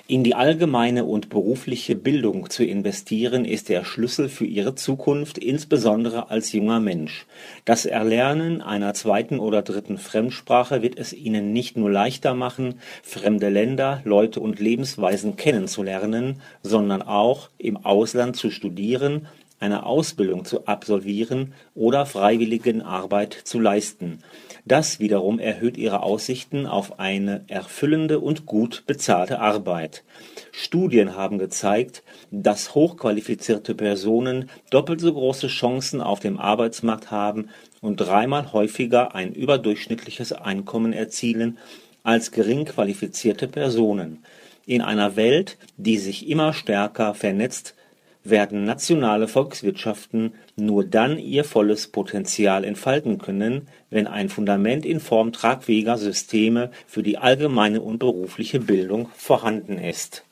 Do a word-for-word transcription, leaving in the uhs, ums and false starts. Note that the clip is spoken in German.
In die allgemeine und berufliche Bildung zu investieren, ist der Schlüssel für Ihre Zukunft, insbesondere als junger Mensch. Das Erlernen einer zweiten oder dritten Fremdsprache wird es Ihnen nicht nur leichter machen, fremde Länder, Leute und Lebensweisen kennenzulernen, sondern auch im Ausland zu studieren, eine Ausbildung zu absolvieren oder Freiwilligenarbeit zu leisten. Das wiederum erhöht Ihre Aussichten auf eine erfüllende und gut bezahlte Arbeit. Studien haben gezeigt, dass hochqualifizierte Personen doppelt so große Chancen auf dem Arbeitsmarkt haben und dreimal häufiger ein überdurchschnittliches Einkommen erzielen als gering qualifizierte Personen. In einer Welt, die sich immer stärker vernetzt, werden nationale Volkswirtschaften nur dann ihr volles Potenzial entfalten können, wenn ein Fundament in Form tragfähiger Systeme für die allgemeine und berufliche Bildung vorhanden ist.